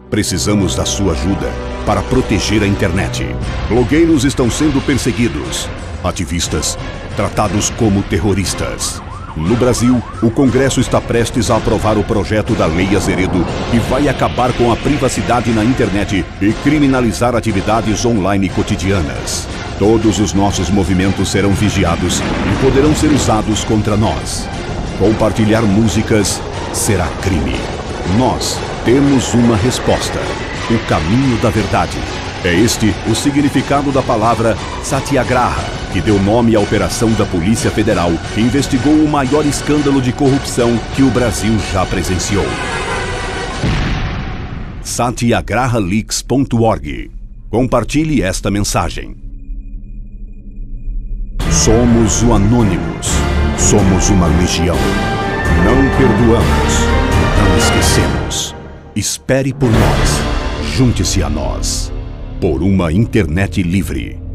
Precisamos da sua ajuda para proteger a internet. Blogueiros estão sendo perseguidos. Ativistas tratados como terroristas. No Brasil, o Congresso está prestes a aprovar o projeto da Lei Azeredo, que vai acabar com a privacidade na internet e criminalizar atividades online cotidianas. Todos os nossos movimentos serão vigiados e poderão ser usados contra nós. Compartilhar músicas será crime. Nós temos uma resposta: o caminho da verdade. É este o significado da palavra Satyagraha, que deu nome à operação da Polícia Federal, que investigou o maior escândalo de corrupção que o Brasil já presenciou. Satyagrahaleaks.org. Compartilhe esta mensagem. Somos o Anônimos. Somos uma legião. Não perdoamos. Não esquecemos. Espere por nós. Junte-se a nós. Por uma internet livre.